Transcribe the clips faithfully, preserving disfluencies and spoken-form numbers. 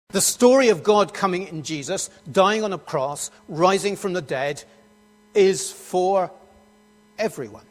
The story of God coming in Jesus, dying on a cross, rising from the dead, is for everyone.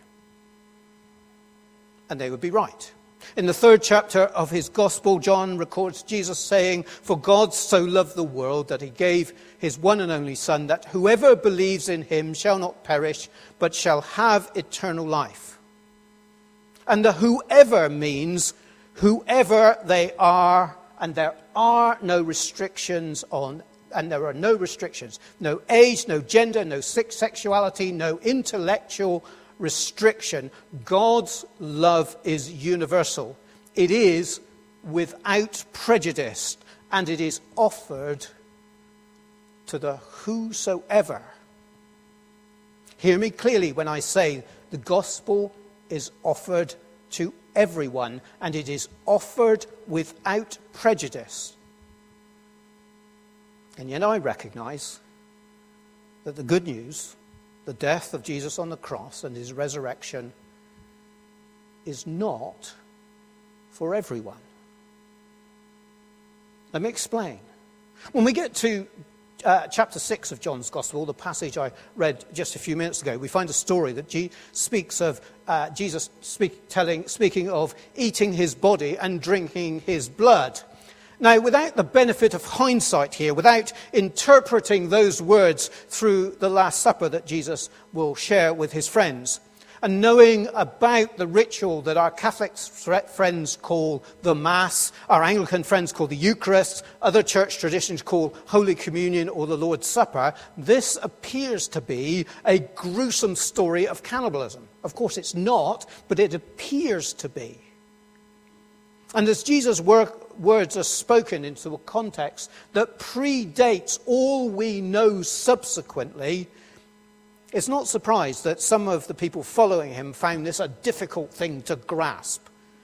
And they would be right. In the third chapter of his gospel, John records Jesus saying, "For God so loved the world that he gave his one and only Son, that whoever believes in him shall not perish, but shall have eternal life." And the whoever means whoever they are, and there are no restrictions on, and there are no restrictions, no age, no gender, no sexuality, no intellectual restriction. God's love is universal. It is without prejudice, and it is offered to the whosoever. Hear me clearly when I say the gospel is offered to everyone, and it is offered without prejudice. And yet I recognize that the good news, the death of Jesus on the cross and his resurrection, is not for everyone. Let me explain. When we get to uh, chapter six of John's Gospel, the passage I read just a few minutes ago, we find a story that G- speaks of uh, Jesus speak, telling, speaking of eating his body and drinking his blood. Now, without the benefit of hindsight here, without interpreting those words through the Last Supper that Jesus will share with his friends, and knowing about the ritual that our Catholic friends call the Mass, our Anglican friends call the Eucharist, other church traditions call Holy Communion or the Lord's Supper, this appears to be a gruesome story of cannibalism. Of course it's not, but it appears to be. And as Jesus' work, words are spoken into a context that predates all we know subsequently, it's not surprised that some of the people following him found this a difficult thing to grasp.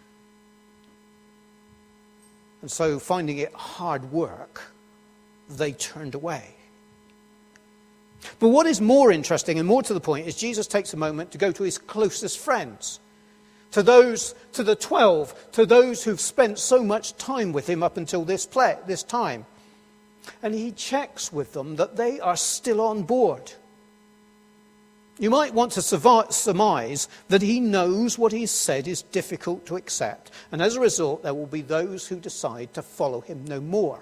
And so, finding it hard work, they turned away. But what is more interesting and more to the point is Jesus takes a moment to go to his closest friends, to those, to the twelve, to those who've spent so much time with him up until this play, this time. And he checks with them that they are still on board. You might want to surmise that he knows what he's said is difficult to accept, and as a result there will be those who decide to follow him no more.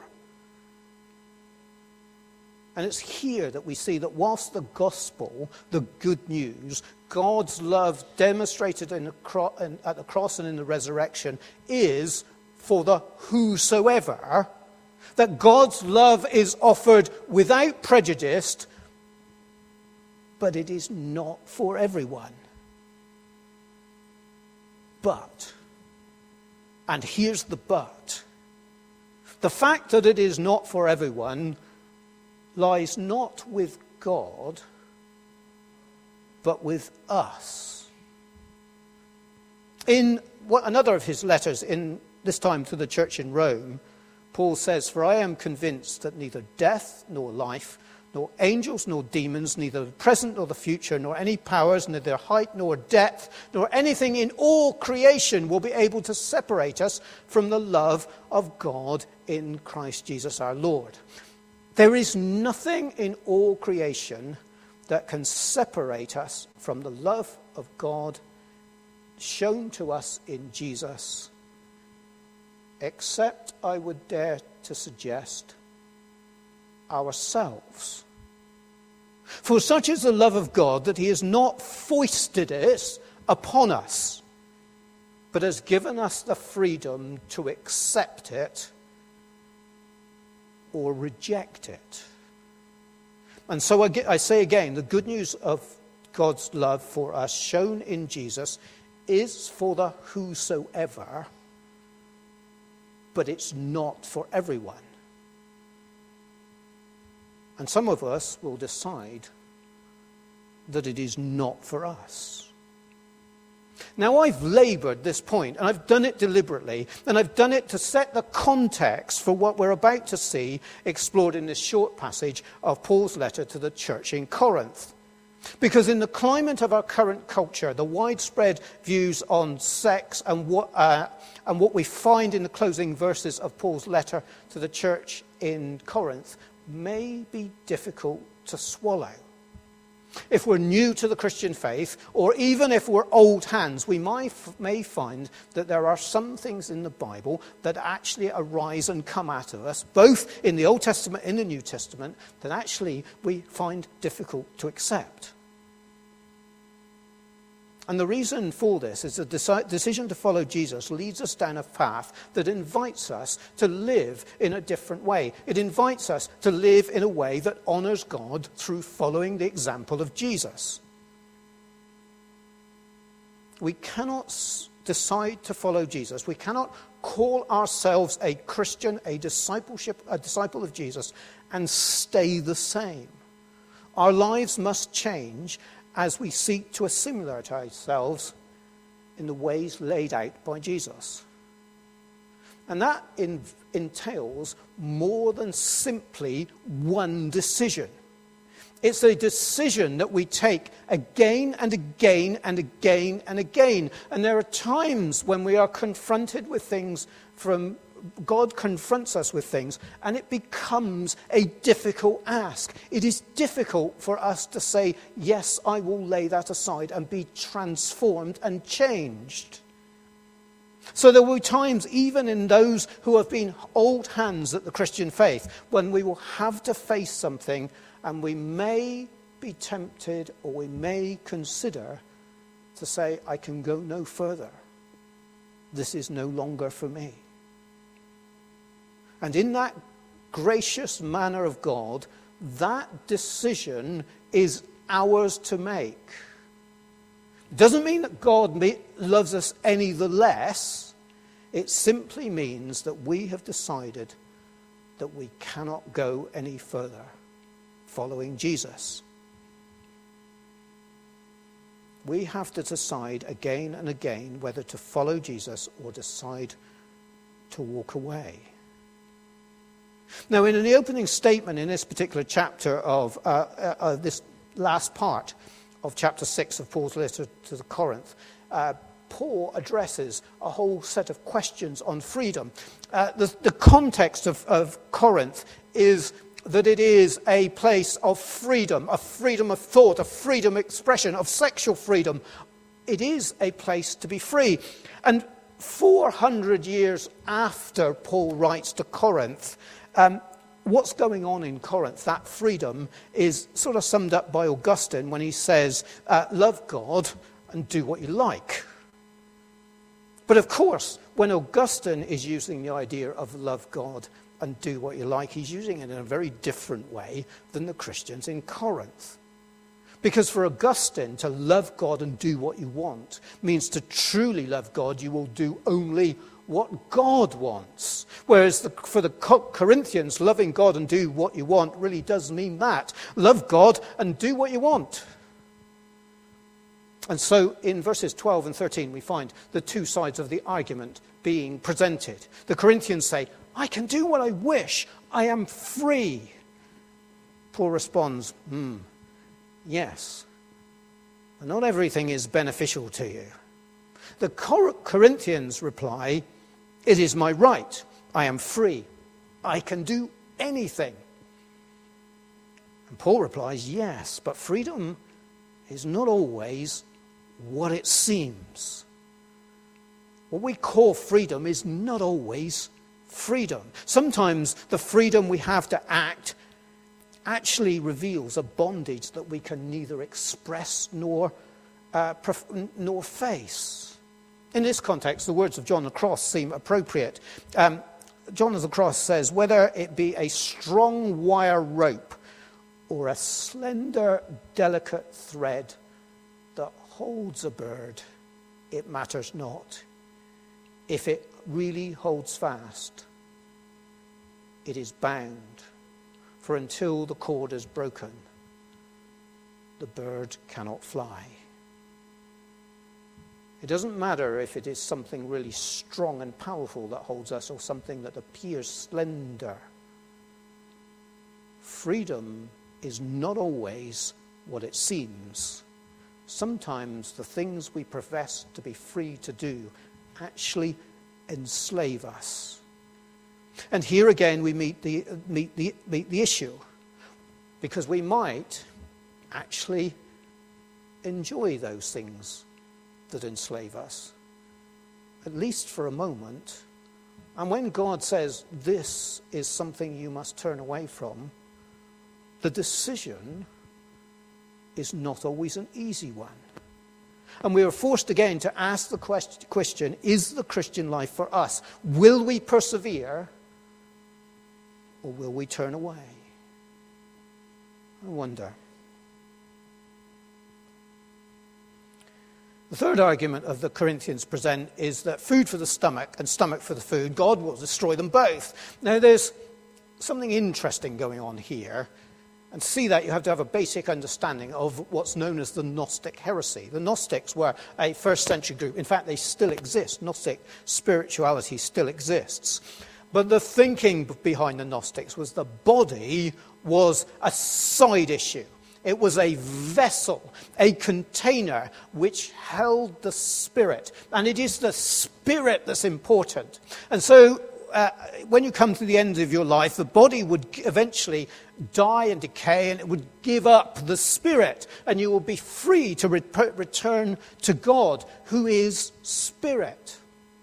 And it's here that we see that whilst the gospel, the good news, God's love demonstrated in the cro- in, at the cross and in the resurrection is for the whosoever, that God's love is offered without prejudice, but it is not for everyone. But, and here's the but, the fact that it is not for everyone lies not with God, but with us. In what, another of his letters, in this time to the church in Rome, Paul says, "For I am convinced that neither death nor life, nor angels nor demons, neither the present nor the future, nor any powers, neither height nor depth, nor anything in all creation will be able to separate us from the love of God in Christ Jesus our Lord." There is nothing in all creation that can separate us from the love of God shown to us in Jesus, except, I would dare to suggest, ourselves. For such is the love of God that he has not foisted it upon us, but has given us the freedom to accept it or reject it. And so I, get, I say again, the good news of God's love for us shown in Jesus is for the whosoever, but it's not for everyone. And some of us will decide that it is not for us. Now, I've laboured this point, and I've done it deliberately, and I've done it to set the context for what we're about to see explored in this short passage of Paul's letter to the church in Corinth. Because in the climate of our current culture, the widespread views on sex and what, uh, and what we find in the closing verses of Paul's letter to the church in Corinth may be difficult to swallow. If we're new to the Christian faith, or even if we're old hands, we might, may find that there are some things in the Bible that actually arise and come out of us, both in the Old Testament and the New Testament, that actually we find difficult to accept. And the reason for this is the deci- decision to follow Jesus leads us down a path that invites us to live in a different way. It invites us to live in a way that honors God through following the example of Jesus. We cannot s- decide to follow Jesus. We cannot call ourselves a Christian, a discipleship, a disciple of Jesus, and stay the same. Our lives must change as we seek to assimilate ourselves in the ways laid out by Jesus. And that in, entails more than simply one decision. It's a decision that we take again and again and again and again. And there are times when we are confronted with things from God confronts us with things, and it becomes a difficult ask. It is difficult for us to say, yes, I will lay that aside and be transformed and changed. So there will be times, even in those who have been old hands at the Christian faith, when we will have to face something and we may be tempted or we may consider to say, I can go no further. This is no longer for me. And in that gracious manner of God, that decision is ours to make. It doesn't mean that God loves us any the less. It simply means that we have decided that we cannot go any further following Jesus. We have to decide again and again whether to follow Jesus or decide to walk away. Now, in the opening statement in this particular chapter of uh, uh, uh, this last part of chapter six of Paul's letter to the Corinth, uh, Paul addresses a whole set of questions on freedom. Uh, the, the context of, of Corinth is that it is a place of freedom, of freedom of thought, of freedom of expression, of sexual freedom. It is a place to be free. And four hundred years after Paul writes to Corinth, Um, what's going on in Corinth, that freedom, is sort of summed up by Augustine when he says, uh, love God and do what you like. But of course, when Augustine is using the idea of love God and do what you like, he's using it in a very different way than the Christians in Corinth. Because for Augustine, to love God and do what you want means to truly love God, you will do only what God wants. Whereas the, for the Corinthians, loving God and do what you want really does mean that. Love God and do what you want. And so in verses twelve and thirteen, we find the two sides of the argument being presented. The Corinthians say, I can do what I wish. I am free. Paul responds, hmm, yes. And not everything is beneficial to you. The Cor- Corinthians reply, it is my right. I am free. I can do anything. And Paul replies, yes, but freedom is not always what it seems. What we call freedom is not always freedom. Sometimes the freedom we have to act actually reveals a bondage that we can neither express nor, uh, pref- nor face. In this context, the words of John the Cross seem appropriate. Um, John of the Cross says, whether it be a strong wire rope or a slender, delicate thread that holds a bird, it matters not. If it really holds fast, it is bound. For until the cord is broken, the bird cannot fly. It doesn't matter if it is something really strong and powerful that holds us or something that appears slender. Freedom is not always what it seems. Sometimes the things we profess to be free to do actually enslave us. And here again we meet the, meet the, meet the issue, because we might actually enjoy those things that enslave us, at least for a moment. And when God says this is something you must turn away from, the decision is not always an easy one. And we are forced again to ask the question, is the Christian life for us? Will we persevere, or will we turn away? I wonder. The third argument of the Corinthians present is that food for the stomach and stomach for the food, God will destroy them both. Now there's something interesting going on here. And to see that, you have to have a basic understanding of what's known as the Gnostic heresy. The Gnostics were a first century group. In fact, they still exist. Gnostic spirituality still exists. But the thinking behind the Gnostics was the body was a side issue. It was a vessel, a container which held the spirit. And it is the spirit that's important. And so uh, when you come to the end of your life, the body would eventually die and decay, and it would give up the spirit. And you will be free to re- return to God, who is spirit.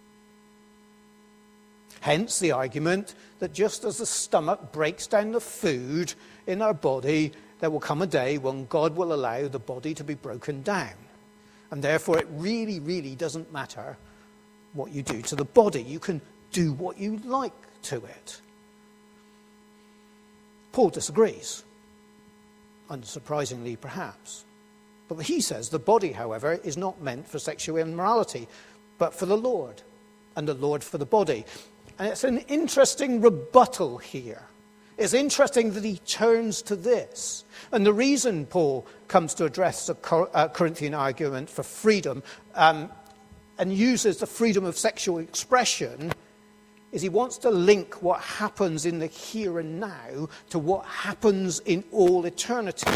Hence the argument that just as the stomach breaks down the food in our body, there will come a day when God will allow the body to be broken down. And therefore it really, really doesn't matter what you do to the body. You can do what you like to it. Paul disagrees, unsurprisingly perhaps. But he says the body, however, is not meant for sexual immorality, but for the Lord, and the Lord for the body. And it's an interesting rebuttal here. It's interesting that he turns to this. And the reason Paul comes to address the Corinthian argument for freedom um, and uses the freedom of sexual expression is he wants to link what happens in the here and now to what happens in all eternity.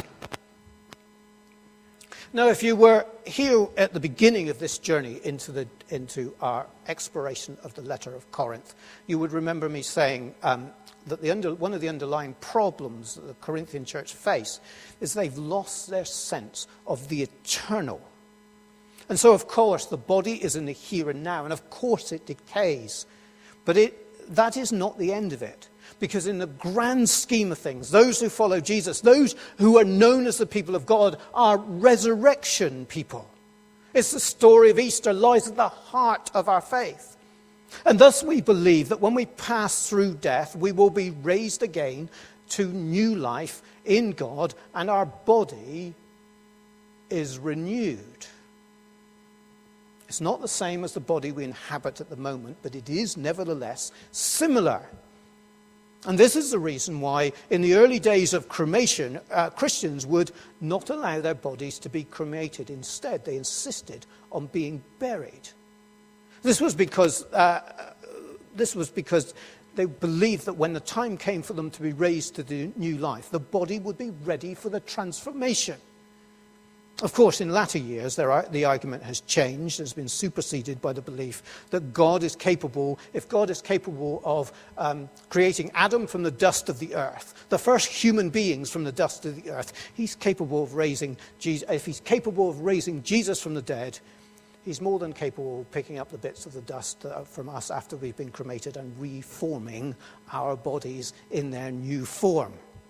Now, if you were here at the beginning of this journey into the into our exploration of the letter of Corinth, you would remember me saying um, that the under, one of the underlying problems that the Corinthian church face is they've lost their sense of the eternal. And so, of course, the body is in the here and now, and of course it decays. But it, that is not the end of it. Because in the grand scheme of things, those who follow Jesus, those who are known as the people of God, are resurrection people. It's the story of Easter lies at the heart of our faith. And thus we believe that when we pass through death, we will be raised again to new life in God, and our body is renewed. It's not the same as the body we inhabit at the moment, but it is nevertheless similar. And this is the reason why in the early days of cremation, uh, Christians would not allow their bodies to be cremated. Instead, they insisted on being buried. This was because uh, this was because they believed that when the time came for them to be raised to the new life, the body would be ready for the transformation. Of course, in latter years, there are, the argument has changed, has been superseded by the belief that God is capable, if God is capable of um, creating Adam from the dust of the earth, the first human beings from the dust of the earth, he's capable of raising Jesus. If he's capable of raising Jesus from the dead, he's more than capable of picking up the bits of the dust from us after we've been cremated and reforming our bodies in their new form.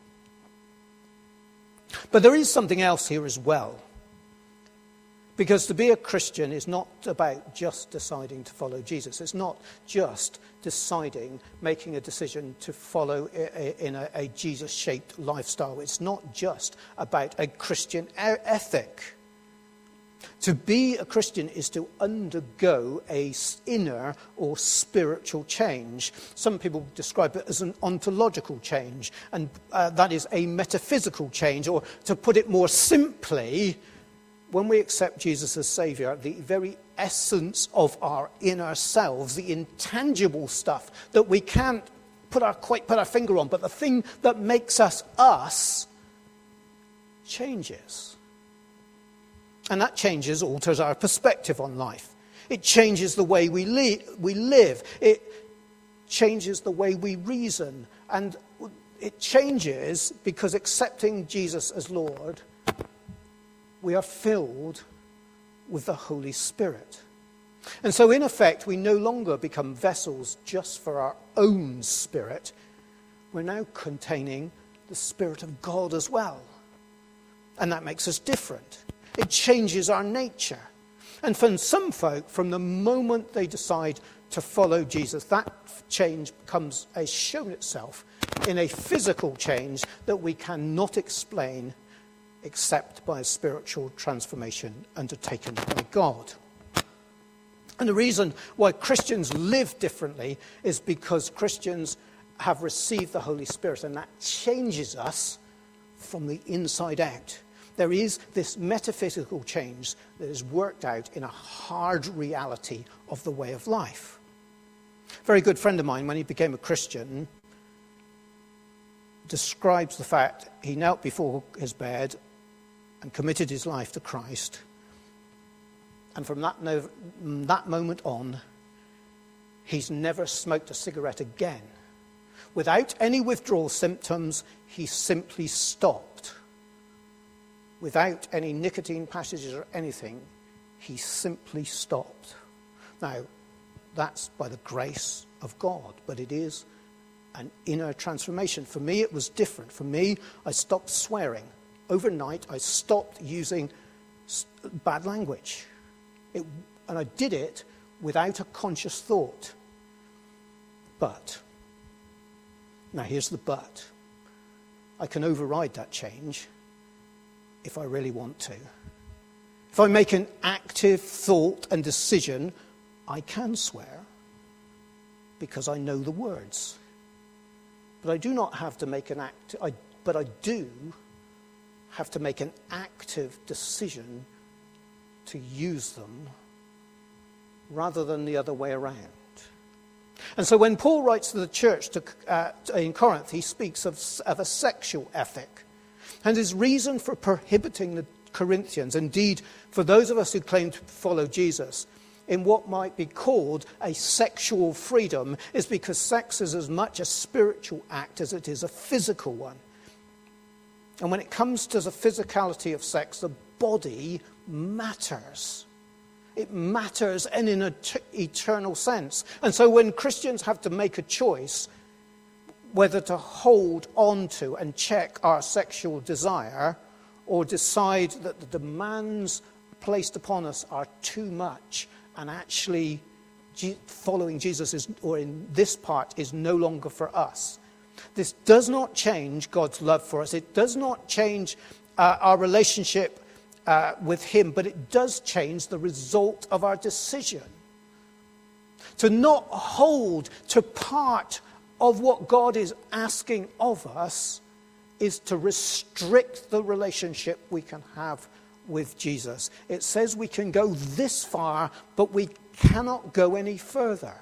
But there is something else here as well. Because to be a Christian is not about just deciding to follow Jesus. It's not just deciding, making a decision to follow in a, a Jesus-shaped lifestyle. It's not just about a Christian ethic. To be a Christian is to undergo a inner or spiritual change. Some people describe it as an ontological change, and uh, that is a metaphysical change, or to put it more simply, when we accept Jesus as Saviour, the very essence of our inner selves, the intangible stuff that we can't put our, quite put our finger on, but the thing that makes us us, changes. And that changes, alters our perspective on life. It changes the way we, li- we live. It changes the way we reason. And it changes because accepting Jesus as Lord, we are filled with the Holy Spirit. And so in effect, we no longer become vessels just for our own spirit. We're now containing the Spirit of God as well. And that makes us different. It changes our nature. And for some folk, from the moment they decide to follow Jesus, that change comes, has shown itself in a physical change that we cannot explain except by a spiritual transformation undertaken by God. And the reason why Christians live differently is because Christians have received the Holy Spirit, and that changes us from the inside out. There is this metaphysical change that is worked out in a hard reality of the way of life. A very good friend of mine, when he became a Christian, describes the fact he knelt before his bed and committed his life to Christ. And from that, no, that moment on, he's never smoked a cigarette again. Without any withdrawal symptoms, he simply stopped. Without any nicotine passages or anything, he simply stopped. Now, that's by the grace of God, but it is an inner transformation. For me, it was different. For me, I stopped swearing. Overnight, I stopped using bad language. It, and I did it without a conscious thought. But, now here's the but. I can override that change if I really want to. If I make an active thought and decision, I can swear because I know the words. But I do not have to make an act, I, but I do have to make an active decision to use them rather than the other way around. And so when Paul writes to the church to, uh, in Corinth, he speaks of, of a sexual ethic. And his reason for prohibiting the Corinthians, indeed for those of us who claim to follow Jesus, in what might be called a sexual freedom, is because sex is as much a spiritual act as it is a physical one. And when it comes to the physicality of sex, the body matters. It matters and in an eternal sense. And so when Christians have to make a choice whether to hold on to and check our sexual desire or decide that the demands placed upon us are too much and actually following Jesus is, or in this part, is no longer for us. This does not change God's love for us. It does not change uh, our relationship uh, with him, but it does change the result of our decision. To not hold to part of what God is asking of us is to restrict the relationship we can have with Jesus. It says we can go this far, but we cannot go any further.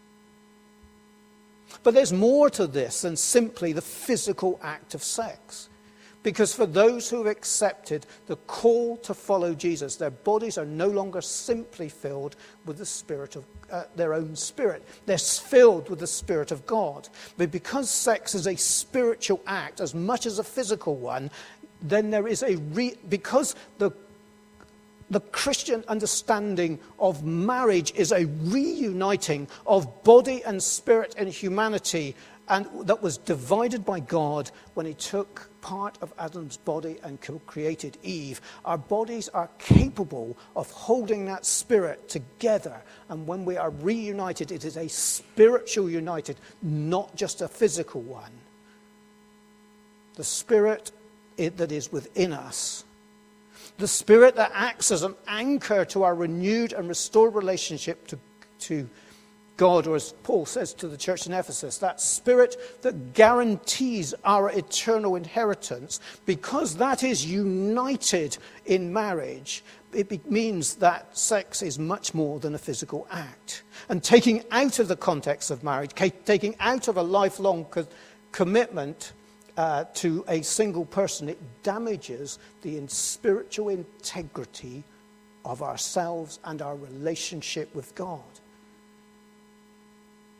But there's more to this than simply the physical act of sex. Because for those who have accepted the call to follow Jesus, their bodies are no longer simply filled with the spirit of uh, their own spirit. They're filled with the Spirit of God. But because sex is a spiritual act as much as a physical one, then there is a re- because the the Christian understanding of marriage is a reuniting of body and spirit and humanity, and that was divided by God when he took part of Adam's body and created Eve. Our bodies are capable of holding that spirit together, and when we are reunited, it is a spiritual united, not just a physical one. The spirit that is within us, the spirit that acts as an anchor to our renewed and restored relationship to, to God, or as Paul says to the church in Ephesus, that spirit that guarantees our eternal inheritance, because that is united in marriage, it be- means that sex is much more than a physical act. And taking out of the context of marriage, ca- taking out of a lifelong co- commitment Uh, to a single person, it damages the in spiritual integrity of ourselves and our relationship with God.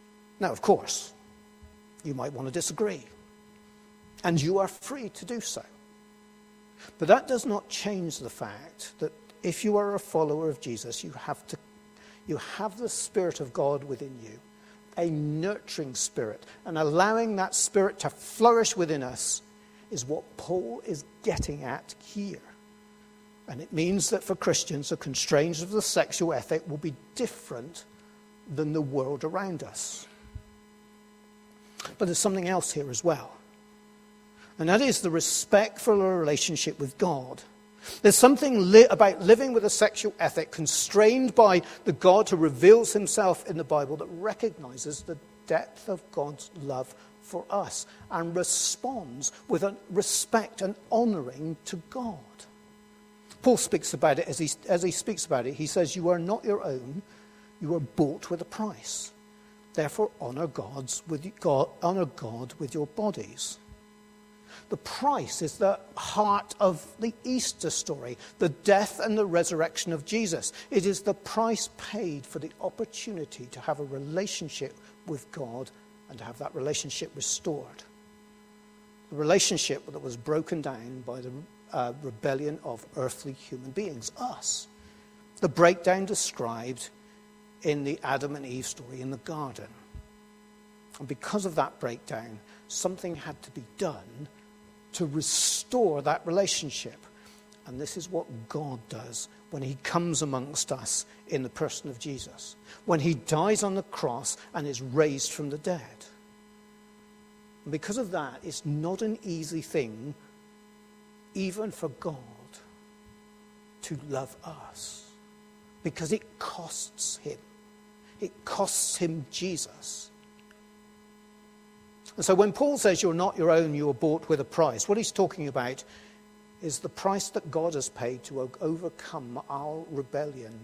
Now, of course, you might want to disagree, and you are free to do so. But that does not change the fact that if you are a follower of Jesus, you have to, you have the Spirit of God within you, a nurturing spirit, and allowing that spirit to flourish within us is what Paul is getting at here. And it means that for Christians, the constraints of the sexual ethic will be different than the world around us. But there's something else here as well. And that is the respect for a relationship with God. There's something li- about living with a sexual ethic constrained by the God who reveals himself in the Bible that recognizes the depth of God's love for us and responds with a respect and honoring to God. Paul speaks about it as he, as he speaks about it. He says, you are not your own, you are bought with a price. Therefore, honor God's with God, honor God with your bodies. The price is the heart of the Easter story, the death and the resurrection of Jesus. It is the price paid for the opportunity to have a relationship with God and to have that relationship restored. The relationship that was broken down by the uh, rebellion of earthly human beings, us. The breakdown described in the Adam and Eve story in the garden. And because of that breakdown, something had to be done to restore that relationship. And this is what God does when he comes amongst us in the person of Jesus. When he dies on the cross and is raised from the dead. And because of that, it's not an easy thing, even for God, to love us. Because it costs him. It costs him Jesus. And so when Paul says you're not your own, you are bought with a price, what he's talking about is the price that God has paid to overcome our rebellion.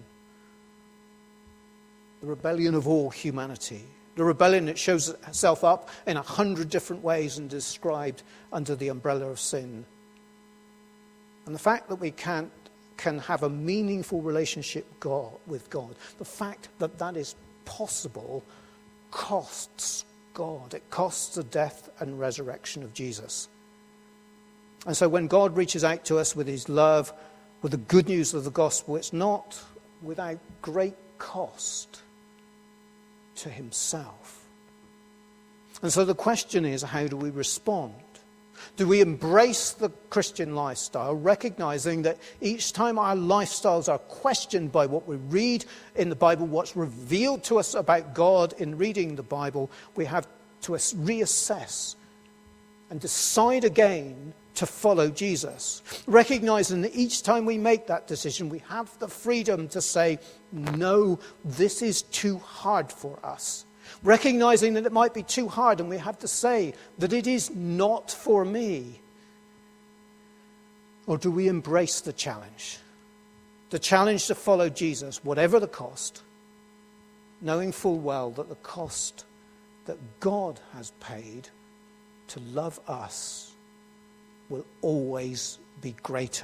The rebellion of all humanity. The rebellion that shows itself up in a hundred different ways and described under the umbrella of sin. And the fact that we can't can have a meaningful relationship God, with God, the fact that that is possible costs God. It costs the death and resurrection of Jesus. And so when God reaches out to us with his love, with the good news of the gospel, it's not without great cost to himself. And so the question is, how do we respond? Do we embrace the Christian lifestyle, recognizing that each time our lifestyles are questioned by what we read in the Bible, what's revealed to us about God in reading the Bible, we have to reassess and decide again to follow Jesus. Recognizing that each time we make that decision, we have the freedom to say, no, this is too hard for us. Recognizing that it might be too hard, and we have to say that it is not for me. Or do we embrace the challenge? The challenge to follow Jesus, whatever the cost, knowing full well that the cost that God has paid to love us will always be greater.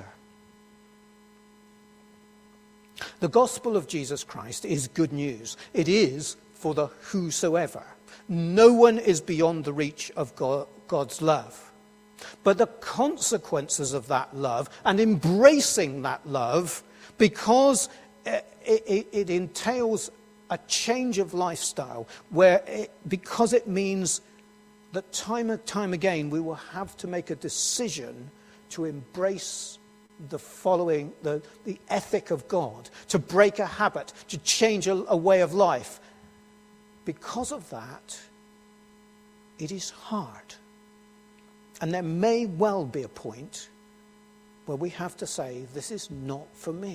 The gospel of Jesus Christ is good news. It is for the whosoever. No one is beyond the reach of God, God's love. But the consequences of that love and embracing that love, because it, it, it entails a change of lifestyle, where it, because it means that time and time again we will have to make a decision to embrace the following, the, the ethic of God, to break a habit, to change a, a way of life. Because of that, it is hard. And there may well be a point where we have to say, this is not for me.